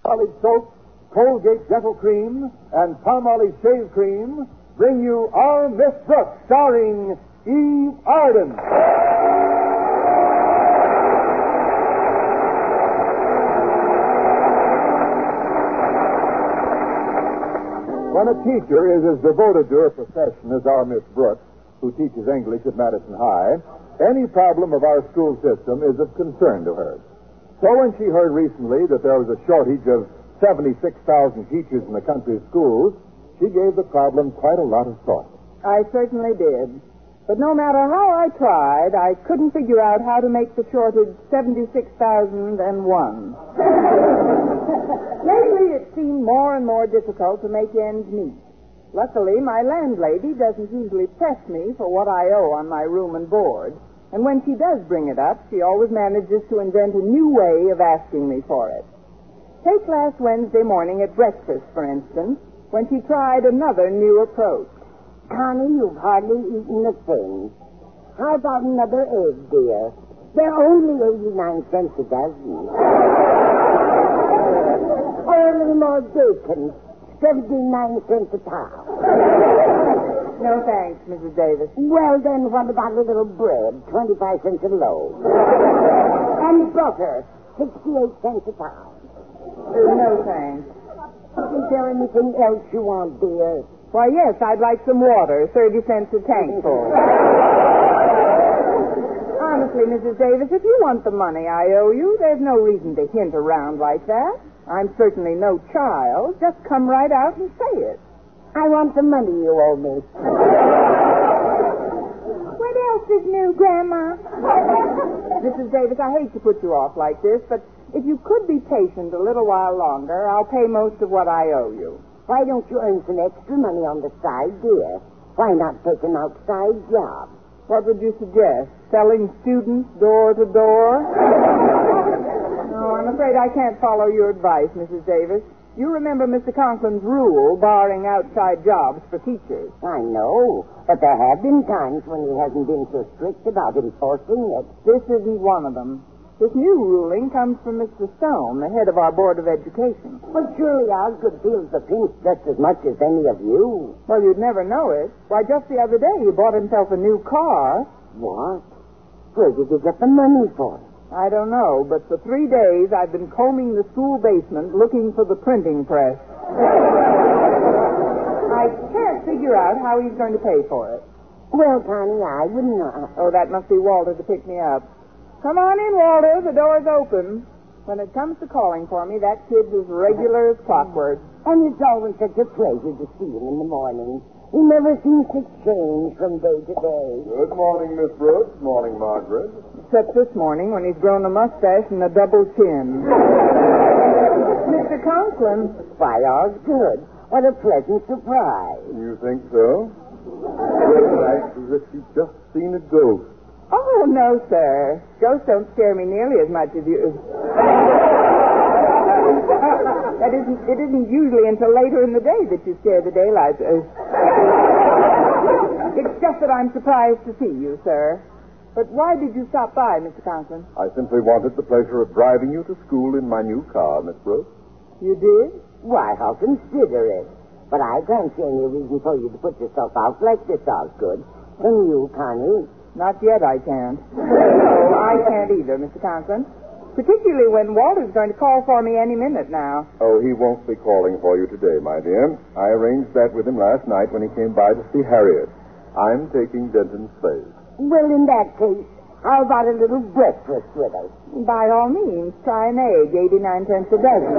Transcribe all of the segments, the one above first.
College Soap, Colgate Dental Cream, and Palmolive Shave Cream bring you Our Miss Brooks, starring Eve Arden. When a teacher is as devoted to her profession as our Miss Brooks, who teaches English at Madison High, any problem of our school system is of concern to her. So when she heard recently that there was a shortage of 76,000 teachers in the country's schools, she gave the problem quite a lot of thought. I certainly did. But no matter how I tried, I couldn't figure out how to make the shortage 76,001. Lately, it seemed more and more difficult to make ends meet. Luckily, my landlady doesn't usually press me for what I owe on my room and board. And when she does bring it up, she always manages to invent a new way of asking me for it. Take last Wednesday morning at breakfast, for instance, when she tried another new approach. Connie, you've hardly eaten a thing. How about another egg, dear? They're only 89 cents a dozen. Or a little more bacon, 79 cents a pound. No thanks, Mrs. Davis. Well, then, what about a little bread, 25 cents a loaf? And butter, 68 cents a pound. No thanks. Is there anything else you want, dear? Why, yes, I'd like some water, 30 cents a tankful. Honestly, Mrs. Davis, if you want the money I owe you, there's no reason to hint around like that. I'm certainly no child. Just come right out and say it. I want the money you owe me. What else is new, Grandma? Mrs. Davis, I hate to put you off like this, but if you could be patient a little while longer, I'll pay most of what I owe you. Why don't you earn some extra money on the side, dear? Why not take an outside job? What would you suggest? Selling students door to door? No, I'm afraid I can't follow your advice, Mrs. Davis. You remember Mr. Conklin's rule barring outside jobs for teachers. I know, but there have been times when he hasn't been so strict about enforcing it. This isn't one of them. This new ruling comes from Mr. Stone, the head of our Board of Education. But surely Osgood feels the pinch just as much as any of you. Well, you'd never know it. Why, just the other day he bought himself a new car. What? Where did you get the money for it? I don't know, but for 3 days I've been combing the school basement looking for the printing press. I can't figure out how he's going to pay for it. Well, Connie, I wouldn't know. Oh, that must be Walter to pick me up. Come on in, Walter. The door's open. When it comes to calling for me, that kid's as regular as clockwork. And it's always such a pleasure to see him in the morning. He never seems to change from day to day. Good morning, Miss Brooks. Morning, Margaret. Except this morning when he's grown a mustache and a double chin. Mr. Conklin. Why, Osgood, what a pleasant surprise. You think so? It acts as if she'd just seen a ghost. Oh, no, sir. Ghosts don't scare me nearly as much as you. It isn't usually until later in the day that you scare the daylight. It's just that I'm surprised to see you, sir. But why did you stop by, Mr. Conklin? I simply wanted the pleasure of driving you to school in my new car, Miss Brooks. You did? Why, how considerate. But I can't see any reason for you to put yourself out like this, Osgood. Can you, Connie? Not yet, I can't. No, I can't either, Mr. Conklin. Particularly when Walter's going to call for me any minute now. Oh, he won't be calling for you today, my dear. I arranged that with him last night when he came by to see Harriet. I'm taking Denton's place. Well, in that case, how about a little breakfast with us? By all means, try an egg, 89 cents a dozen.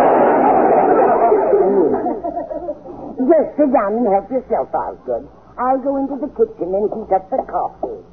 Just sit down and help yourself, Osgood. I'll go into the kitchen and heat up the coffee.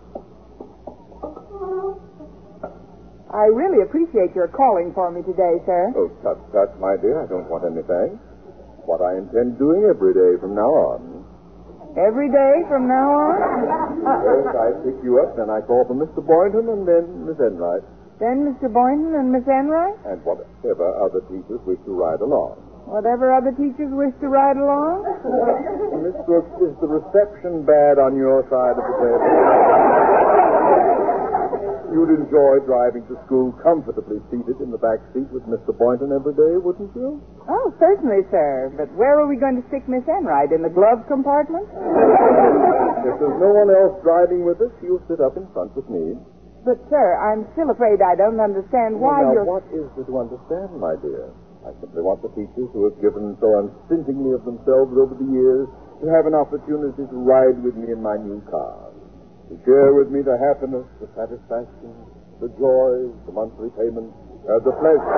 I really appreciate your calling for me today, sir. Oh, tut, my dear. I don't want any thanks. What I intend doing every day from now on. Every day from now on? Yes, I pick you up, then I call for Mr. Boynton and then Miss Enright. Then Mr. Boynton and Miss Enright? And whatever other teachers wish to ride along. Whatever other teachers wish to ride along? Miss Brooks, is the reception bad on your side of the table? You'd enjoy driving to school comfortably seated in the back seat with Mr. Boynton every day, wouldn't you? Oh, certainly, sir. But where are we going to stick Miss Enright? In the glove compartment? If there's no one else driving with us, you'll sit up in front with me. But, sir, I'm still afraid I don't understand why Now, you're... what is there to understand, my dear? I simply want the teachers who have given so unstintingly of themselves over the years to have an opportunity to ride with me in my new car. To share with me the happiness, the satisfaction, the joys, the monthly payments, the pleasure.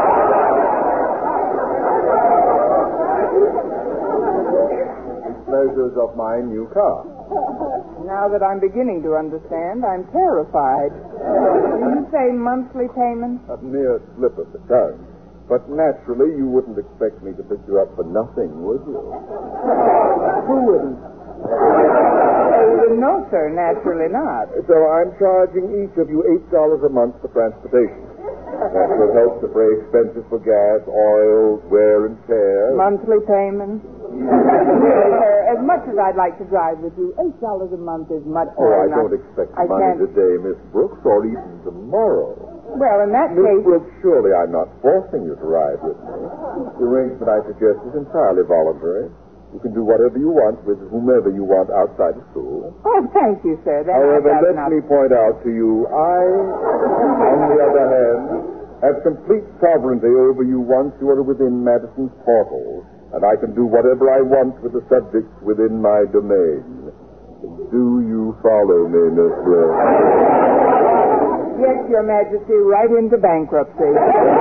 The pleasures of my new car. Now that I'm beginning to understand, I'm terrified. Do you say monthly payment? A mere slip of the tongue. But naturally, you wouldn't expect me to pick you up for nothing, would you? Who wouldn't? No, sir, naturally not. So I'm charging each of you $8 a month for transportation. That will help to pay expenses for gas, oil, wear and tear. Monthly payment? Really, sir, as much as I'd like to drive with you, $8 a month is much more. I don't expect money today, Miss Brooks, or even tomorrow. Well, in that Miss case... Brooks, surely I'm not forcing you to ride with me. The arrangement I suggest is entirely voluntary. You can do whatever you want with whomever you want outside of school. Oh, thank you, sir. However, let me point out to you, I, on the other hand, have complete sovereignty over you once you are within Madison's portal, and I can do whatever I want with the subjects within my domain. Do you follow me, Miss Brooks? Yes, Your Majesty, right into bankruptcy.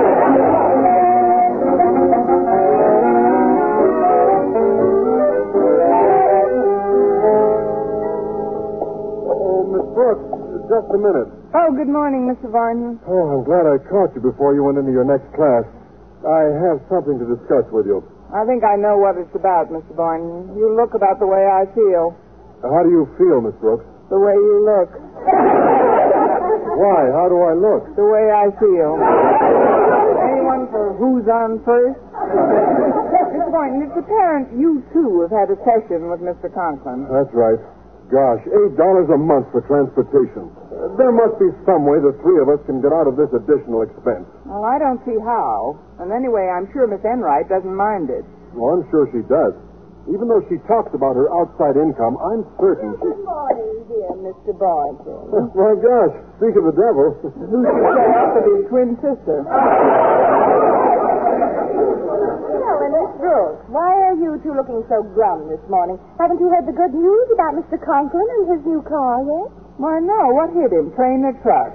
Miss Brooks, just a minute. Oh, good morning, Mr. Varney. Oh, I'm glad I caught you before you went into your next class. I have something to discuss with you. I think I know what it's about, Mr. Barney. You look about the way I feel. How do you feel, Miss Brooks? The way you look. Why? How do I look? The way I feel. Anyone for who's on first? Mr. Boynton, it's apparent you, too, have had a session with Mr. Conklin. That's right. Gosh, $8 a month for transportation. There must be some way the three of us can get out of this additional expense. Well, I don't see how. And anyway, I'm sure Miss Enright doesn't mind it. Well, I'm sure she does. Even though she talks about her outside income, I'm certain she... Good morning, dear Mr. Boynton. My gosh, speak of the devil. Who's to say that to be twin sister? Miss Brooks, why are you two looking so glum this morning? Haven't you heard the good news about Mr. Conklin and his new car yet? Why, no. What hit him? Train or truck?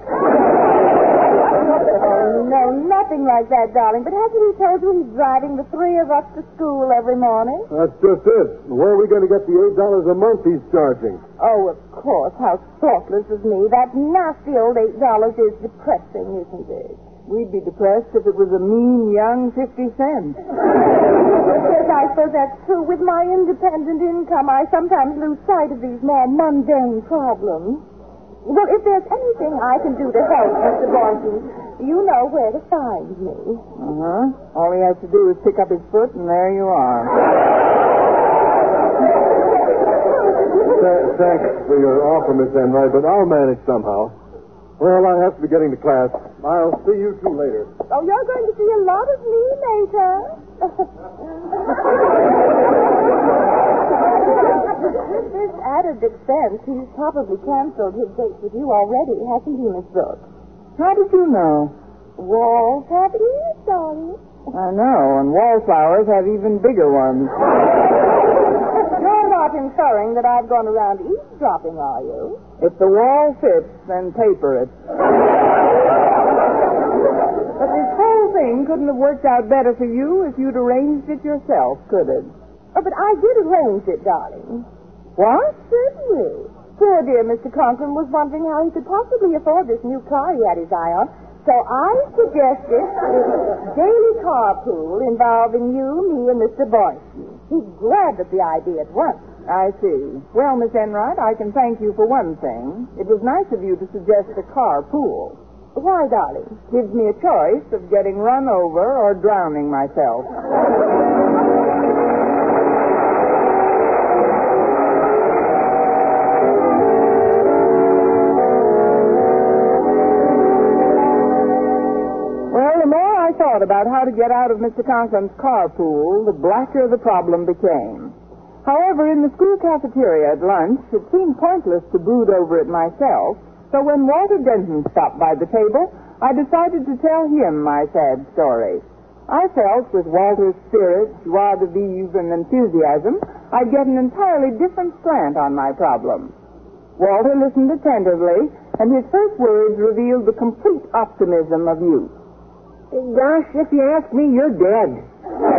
Oh, no, nothing like that, darling. But hasn't he told you he's driving the three of us to school every morning? That's just it. Where are we going to get the $8 a month he's charging? Oh, of course. How thoughtless of me. That nasty old $8 is depressing, isn't it? We'd be depressed if it was a mean, young 50 cents. Yes, I suppose that's true. With my independent income, I sometimes lose sight of these more mundane problems. Well, if there's anything I can do to help, Mr. Boynton, you know where to find me. Uh-huh. All he has to do is pick up his foot, and there you are. Thanks for your offer, Miss Enright, but I'll manage somehow. Well, I have to be getting to class. I'll see you two later. Oh, you're going to see a lot of me later. With this added expense, he's probably canceled his dates with you already, hasn't he, Miss Brooks? How did you know? Walls have ears, darling. I know, and wallflowers have even bigger ones. You're not inferring that I've gone around eavesdropping, are you? If the wall fits, then paper it. But this whole thing couldn't have worked out better for you if you'd arranged it yourself, could it? Oh, but I did arrange it, darling. What? Certainly. Poor dear Mr. Conklin was wondering how he could possibly afford this new car he had his eye on. So I suggested a daily carpool involving you, me, and Mr. Boynton. He grabbed at the idea at once. I see. Well, Miss Enright, I can thank you for one thing. It was nice of you to suggest a carpool. Why, darling? Gives me a choice of getting run over or drowning myself. thought about how to get out of Mr. Conklin's carpool, the blacker the problem became. However, in the school cafeteria at lunch, it seemed pointless to brood over it myself, so when Walter Denton stopped by the table, I decided to tell him my sad story. I felt with Walter's spirit, joie de vivre, and enthusiasm, I'd get an entirely different slant on my problem. Walter listened attentively, and his first words revealed the complete optimism of youth. Gosh, if you ask me, you're dead.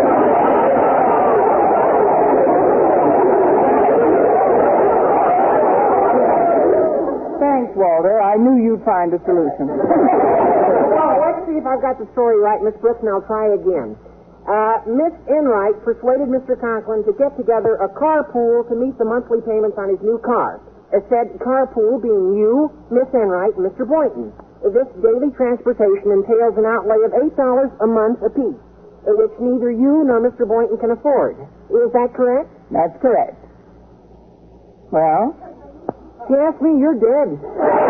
Thanks, Walter. I knew you'd find a solution. Well, let's see if I've got the story right, Miss Brooks, and I'll try again. Miss Enright persuaded Mr. Conklin to get together a carpool to meet the monthly payments on his new car. Said carpool being you, Miss Enright, and Mr. Boynton. This daily transportation entails an outlay of $8 a month apiece, which neither you nor Mr. Boynton can afford. Is that correct? That's correct. Well? If you ask me, you're dead.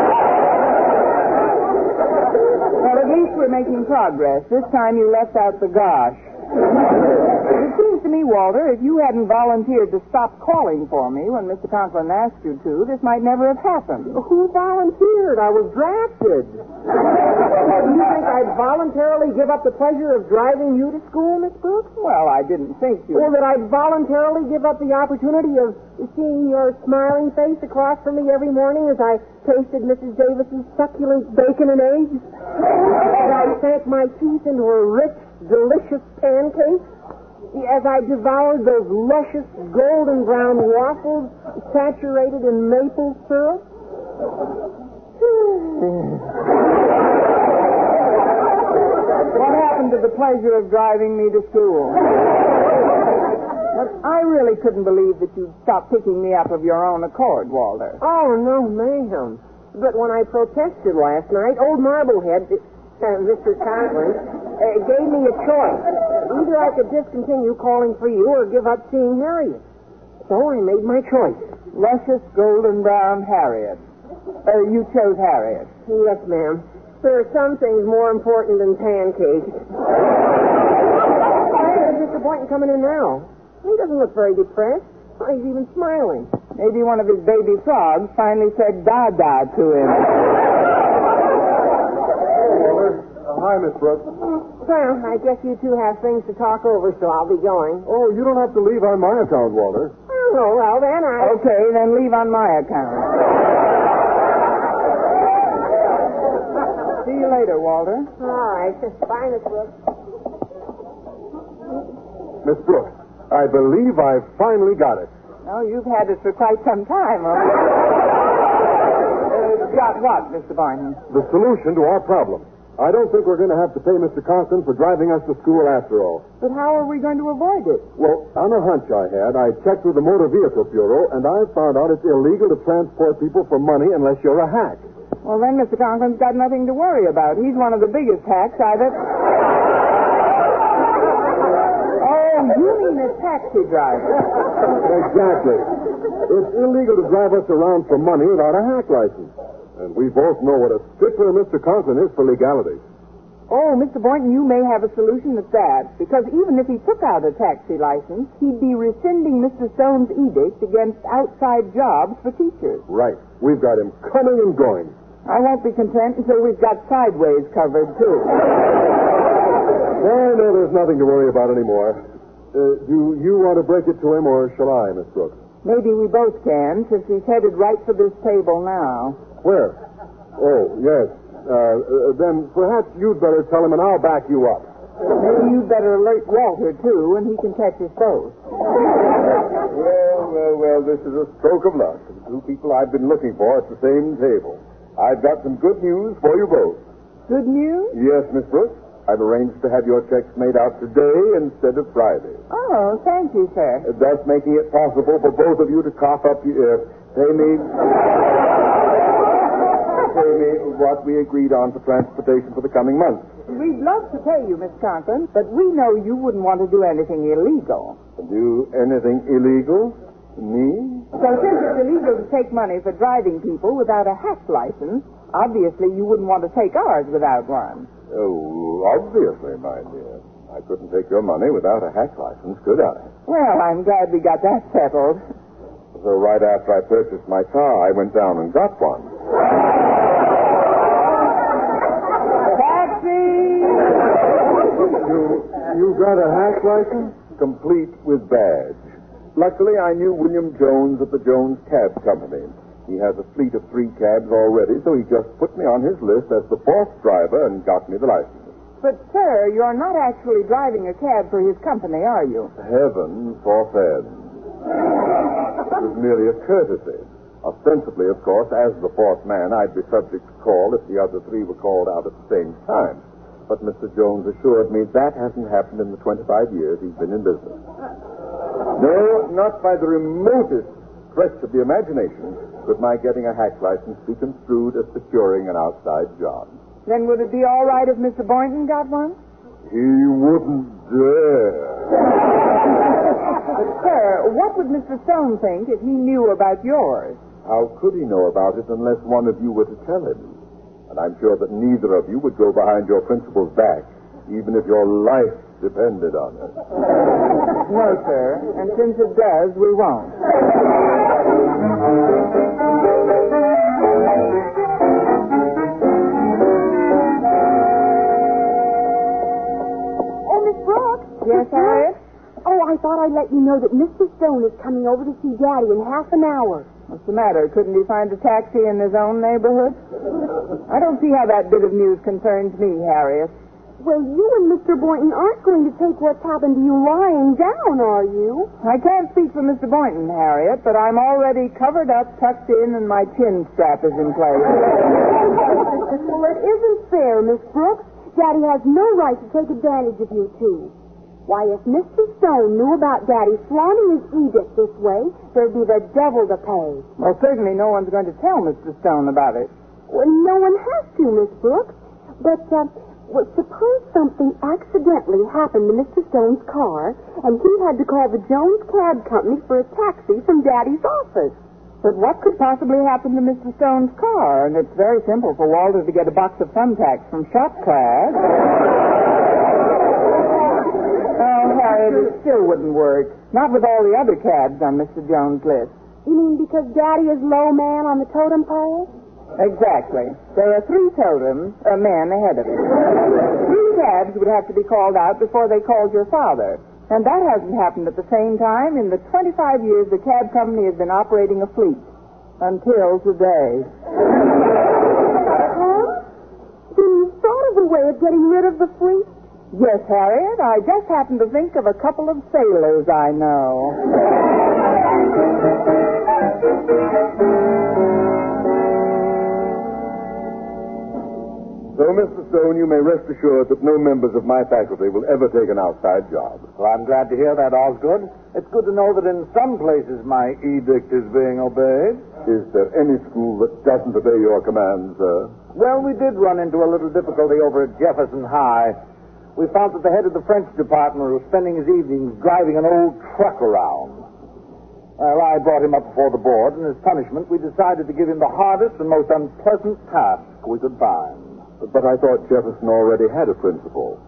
Well, at least we're making progress. This time you left out the gosh. It seems to me, Walter, if you hadn't volunteered to stop calling for me when Mr. Conklin asked you to, this might never have happened. Who volunteered? I was drafted. Do you think I'd voluntarily give up the pleasure of driving you to school, Miss Brooks? Well, I didn't think you... Or that I'd voluntarily give up the opportunity of seeing your smiling face across from me every morning as I tasted Mrs. Davis's succulent bacon and eggs? As I sank my teeth into her rich, delicious pancakes? As I devoured those luscious golden brown waffles saturated in maple syrup? What happened to the pleasure of driving me to school? But I really couldn't believe that you'd stop picking me up of your own accord, Walter. Oh, no, ma'am. But when I protested last night, old Marblehead, Mr. Conklin, gave me a choice. Either I could discontinue calling for you or give up seeing Harriet. So I made my choice. Luscious golden brown Harriet. You chose Harriet. Yes, ma'am. There are some things more important than pancakes. Why is Mr. Boynton coming in now? He doesn't look very depressed. Oh, he's even smiling. Maybe one of his baby frogs finally said da-da to him. Hi, Miss Brooks. Well, I guess you two have things to talk over, so I'll be going. Oh, you don't have to leave on my account, Walter. Oh, well, then Okay, then leave on my account. See you later, Walter. All right. Bye, Miss Brooks. Miss Brooks, I believe I've finally got it. Oh, you've had it for quite some time, haven't you? Got what, Mr. Boynton? The solution to our problem. I don't think we're going to have to pay Mr. Conklin for driving us to school after all. But how are we going to avoid it? Well, on a hunch I checked with the Motor Vehicle Bureau, and I found out it's illegal to transport people for money unless you're a hack. Well, then Mr. Conklin's got nothing to worry about. He's one of the biggest hacks I've ever... Oh, you mean a taxi driver. Exactly. It's illegal to drive us around for money without a hack license. And we both know what a stickler Mr. Conklin is for legality. Oh, Mr. Boynton, you may have a solution at that. Because even if he took out a taxi license, he'd be rescinding Mr. Stone's edict against outside jobs for teachers. Right. We've got him coming and going. I won't be content until we've got sideways covered, too. No, there's nothing to worry about anymore. Do you want to break it to him, or shall I, Miss Brooks? Maybe we both can, since he's headed right for this table now. Where? Oh, yes. Then perhaps you'd better tell him, and I'll back you up. Maybe you'd better alert Walter, too, and he can catch us both. Well, this is a stroke of luck. The two people I've been looking for at the same table. I've got some good news for you both. Good news? Yes, Miss Brooks. I've arranged to have your checks made out today instead of Friday. Oh, thank you, sir. Thus making it possible for both of you to cough up, pay me what we agreed on for transportation for the coming month. We'd love to pay you, Miss Conklin, but we know you wouldn't want to do anything illegal. Do anything illegal? Me? So since it's illegal to take money for driving people without a hack license, obviously you wouldn't want to take ours without one. Oh, obviously, my dear. I couldn't take your money without a hack license, could I? Well, I'm glad we got that settled. So right after I purchased my car, I went down and got one. Taxi! You got a hack license? Complete with badge. Luckily, I knew William Jones at the Jones Cab Company. He has a fleet of 3 cabs already, so he just put me on his list as the 4th driver and got me the license. But, sir, you're not actually driving a cab for his company, are you? Heaven forfend. It was merely a courtesy. Ostensibly, of course, as the 4th man, I'd be subject to call if the other 3 were called out at the same time. But Mr. Jones assured me that hasn't happened in the 25 years he's been in business. No, not by the remotest stretch of the imagination could my getting a hack license be construed as securing an outside job. Then would it be all right if Mr. Boynton got one? He wouldn't dare. But, sir, what would Mr. Stone think if he knew about yours? How could he know about it unless one of you were to tell him? And I'm sure that neither of you would go behind your principal's back, even if your life depended on it. No, sir. And since it does, we won't. Oh, Miss Brooks. Yes, Harriet? Oh, I thought I'd let you know that Mr. Stone is coming over to see Daddy in half an hour. What's the matter? Couldn't he find a taxi in his own neighborhood? I don't see how that bit of news concerns me, Harriet. Well, you and Mr. Boynton aren't going to take what's happened to you lying down, are you? I can't speak for Mr. Boynton, Harriet, but I'm already covered up, tucked in, and my chin strap is in place. Well, it isn't fair, Miss Brooks. Daddy has no right to take advantage of you two. Why, if Mr. Stone knew about Daddy flaunting his edict this way, there'd be the devil to pay. Well, certainly no one's going to tell Mr. Stone about it. Well, no one has to, Miss Brooks. But, suppose something accidentally happened to Mr. Stone's car, and he had to call the Jones Cab Company for a taxi from Daddy's office. But what could possibly happen to Mr. Stone's car? And it's very simple for Walter to get a box of thumbtacks from Shop Class. Oh, Harriet, it still wouldn't work. Not with all the other cabs on Mr. Jones' list. You mean because Daddy is low man on the totem pole? Exactly. There are 3 totems, a man ahead of him. 3 cabs would have to be called out before they called your father. And that hasn't happened at the same time in the 25 years the cab company has been operating a fleet. Until today. Huh? Then you thought of a way of getting rid of the fleet? Yes, Harriet. I just happened to think of a couple of sailors I know. So, Mr. Stone, you may rest assured that no members of my faculty will ever take an outside job. Well, I'm glad to hear that, Osgood. It's good to know that in some places my edict is being obeyed. Is there any school that doesn't obey your commands, sir? Well, we did run into a little difficulty over at Jefferson High. We found that the head of the French department was spending his evenings driving an old truck around. Well, I brought him up before the board, and as punishment, we decided to give him the hardest and most unpleasant task we could find. But I thought Jefferson already had a principal.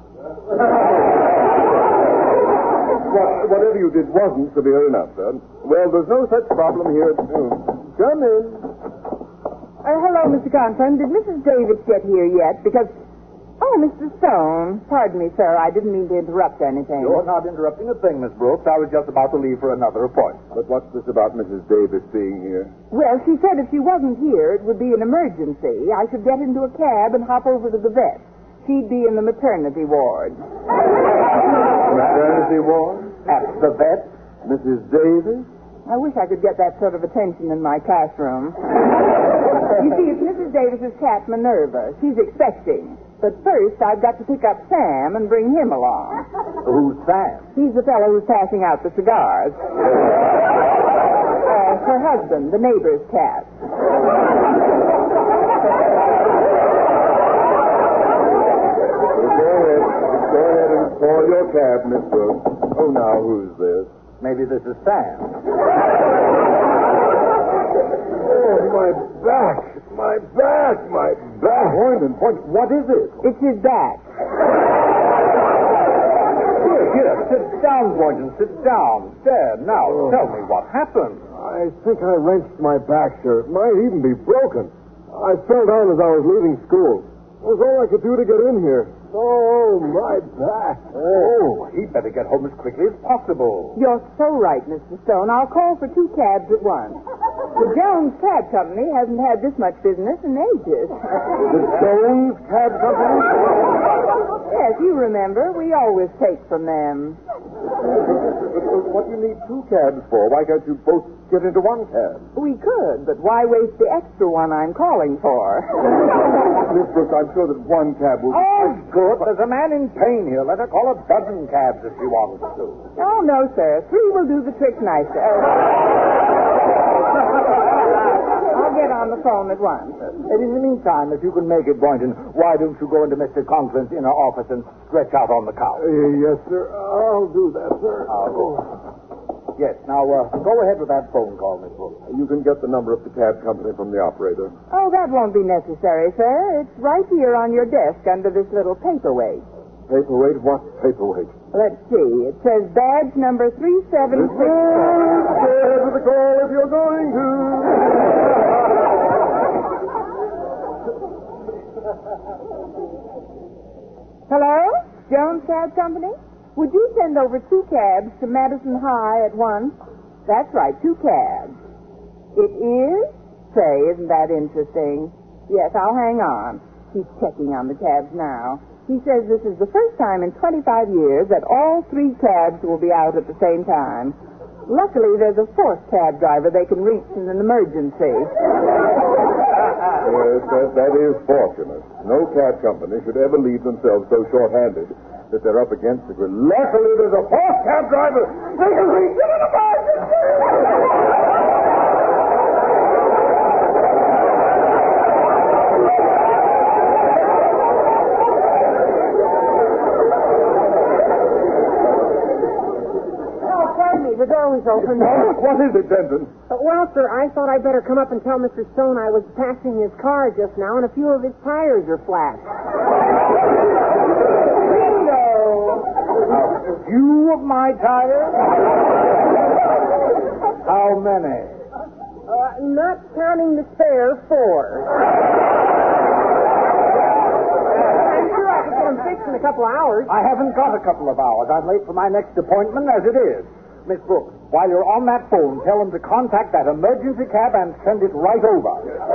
Whatever you did wasn't severe enough, sir. Well, there's no such problem here. Come in. Hello, Mr. Conklin. Did Mrs. Davis get here yet? Because... Oh, Mr. Stone. Pardon me, sir. I didn't mean to interrupt anything. You're not interrupting a thing, Miss Brooks. I was just about to leave for another appointment. But what's this about Mrs. Davis being here? Well, she said if she wasn't here, it would be an emergency. I should get into a cab and hop over to the vet. She'd be in the maternity ward. Maternity ward? At the vet? Mrs. Davis? I wish I could get that sort of attention in my classroom. You see, it's Mrs. Davis's cat, Minerva. She's expecting. But first, I've got to pick up Sam and bring him along. Who's Sam? He's the fellow who's passing out the cigars. Her husband, the neighbor's cat. Go ahead and call your cab, Miss Brooks. Oh, now, who's this? Maybe this is Sam. Oh, my back. my back, my back. Boynton, what is it? It's his back. Here, sit down, Boynton, sit down. There, now, tell me what happened. I think I wrenched my back, sir. It might even be broken. I fell down as I was leaving school. It was all I could do to get in here. Oh, my back. Oh, he'd better get home as quickly as possible. You're so right, Mr. Stone. I'll call for 2 cabs at once. The Jones Cab Company hasn't had this much business in ages. The Jones Cab Company? Yes, you remember. We always take from them. But what do you need 2 cabs for? Why can't you both get into one cab? We could, but why waste the extra one I'm calling for? Miss Brooks, I'm sure that one cab will... Oh, good. There's a man in pain here. Let her call a dozen cabs if she wants to. Oh, no, sir. 3 will do the trick nicer. I'll get on the phone at once. And in the meantime, if you can make it, Boynton, why don't you go into Mr. Conklin's inner office and stretch out on the couch? Yes, sir. I'll do that, sir. Yes, now, go ahead with that phone call, Miss Brooks. You can get the number of the cab company from the operator. Oh, that won't be necessary, sir. It's right here on your desk under this little paperweight. Paperweight? What paperweight? Let's see. It says badge number 376. Get to the call if you're going to. Hello? Jones Cab Company? Would you send over 2 cabs to Madison High at once? That's right, 2 cabs. It is? Say, isn't that interesting? Yes, I'll hang on. He's checking on the cabs now. He says this is the first time in 25 years that all 3 cabs will be out at the same time. Luckily, there's a 4th cab driver they can reach in an emergency. Yes, that is fortunate. No cab company should ever leave themselves so short-handed that they're up against the grid. Luckily, there's a 4th cab driver. They can reach in an emergency. The door was open. What is it, Denton? Well, sir, I thought I'd better come up and tell Mr. Stone I was passing his car just now, and a few of his tires are flat. Bingo! A few of my tires? How many? Not counting the spare 4. I'm sure I could get them fixed in a couple of hours. I haven't got a couple of hours. I'm late for my next appointment as it is. Miss Brooks, while you're on that phone, tell them to contact that emergency cab and send it right over.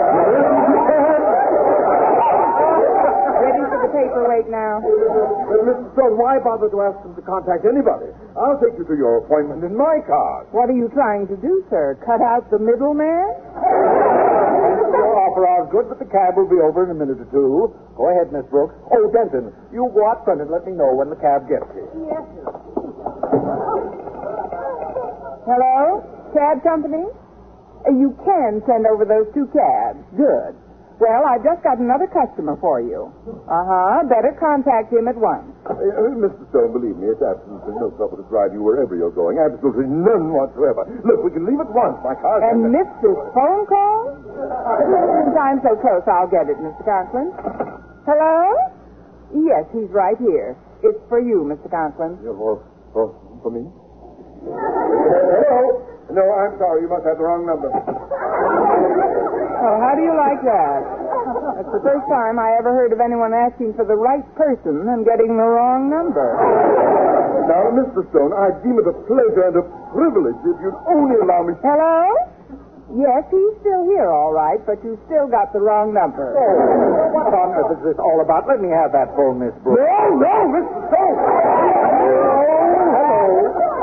Ready for the paperweight now? Mr. Stone, why bother to ask them to contact anybody? I'll take you to your appointment in my car. What are you trying to do, sir? Cut out the middleman? Your offer are good, but the cab will be over in a minute or 2. Go ahead, Miss Brooks. Oh, Denton, you go out front and let me know when the cab gets here. Yes, sir. Hello? Cab company? You can send over those 2 cabs. Good. Well, I just got another customer for you. Better contact him at once. Mr. Stone, believe me, it's absolutely no trouble to drive you wherever you're going. Absolutely none whatsoever. Look, we can leave at once. My car's... And miss this phone call? Since I'm so close, I'll get it, Mr. Conklin. Hello? Yes, he's right here. It's for you, Mr. Conklin. For me? Hello? No, I'm sorry. You must have the wrong number. Oh, how do you like that? That's the first time I ever heard of anyone asking for the right person and getting the wrong number. Now, Mr. Stone, I deem it a pleasure and a privilege if you'd only allow me... Hello? Yes, he's still here, all right, but you still got the wrong number. What on earth is this all about? Let me have that phone, Miss Brooks. No, Mr. Stone! Hello.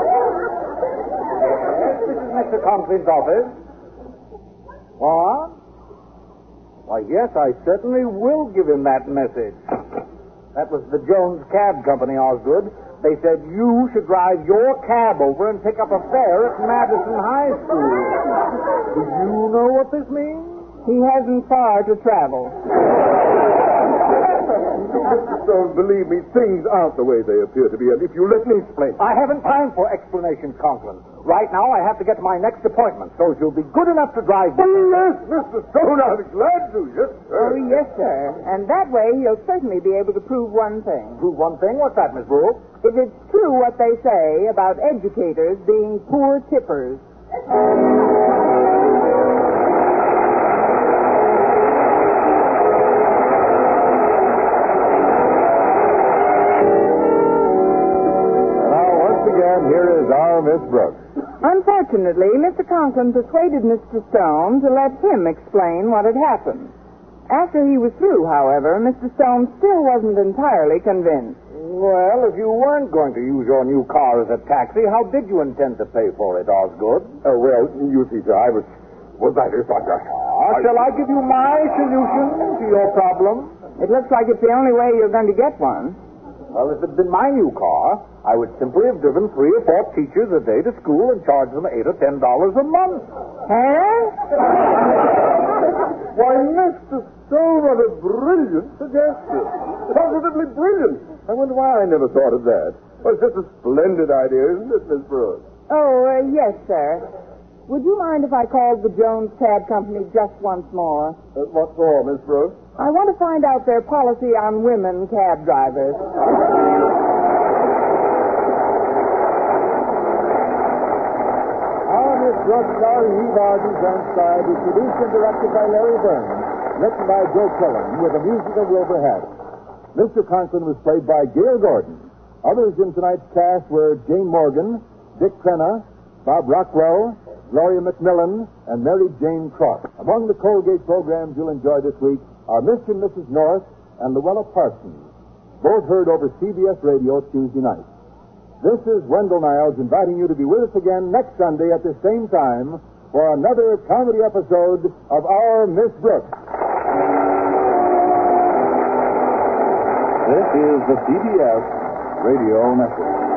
This is Mr. Conklin's office. What? Why, yes, I certainly will give him that message. That was the Jones Cab Company, Osgood. They said you should drive your cab over and pick up a fare at Madison High School. Do you know what this means? He hasn't far to travel. Stone, believe me, things aren't the way they appear to be, and if you let me explain. I haven't time for explanations, Conklin. Right now, I have to get to my next appointment, so if you'll be good enough to drive me. Oh, yes, Mr. Stone, I'll be glad to. Yes, sir. Oh, yes, sir. And that way he'll certainly be able to prove one thing. Prove one thing? What's that, Miss Brooke? If it's true what they say about educators being poor tippers. Here is our Miss Brooks. Unfortunately, Mr. Conklin persuaded Mr. Stone to let him explain what had happened. After he was through, however, Mr. Stone still wasn't entirely convinced. Well, if you weren't going to use your new car as a taxi, how did you intend to pay for it, Osgood? Well, you see, sir, I was that if I got... Shall I give you my solution to your problem? It looks like it's the only way you're going to get one. Well, if it had been my new car, I would simply have driven 3 or 4 teachers a day to school and charged them $8 or $10 a month. Huh? Why, Mr. Stone, what a brilliant suggestion. Positively brilliant. I wonder why I never thought of that. Well, it's just a splendid idea, isn't it, Miss Brooks? Oh, yes, sir. Would you mind if I called the Jones Cab Company just once more? What for, Miss Brooks? I want to find out their policy on women cab drivers. Our Miss Brooks, starring Eve Arden, transcribed, is produced and directed by Larry Burns, written by Joe Cullen, with the music of Wilbur Hatton. Mr. Conklin was played by Gail Gordon. Others in tonight's cast were Jane Morgan, Dick Crenna, Bob Rockwell, Gloria McMillan, and Mary Jane Croft. Among the Colgate programs you'll enjoy this week are Mr. and Mrs. Norris and Luella Parsons, both heard over CBS Radio Tuesday night. This is Wendell Niles inviting you to be with us again next Sunday at the same time for another comedy episode of Our Miss Brooks. This is the CBS Radio Network.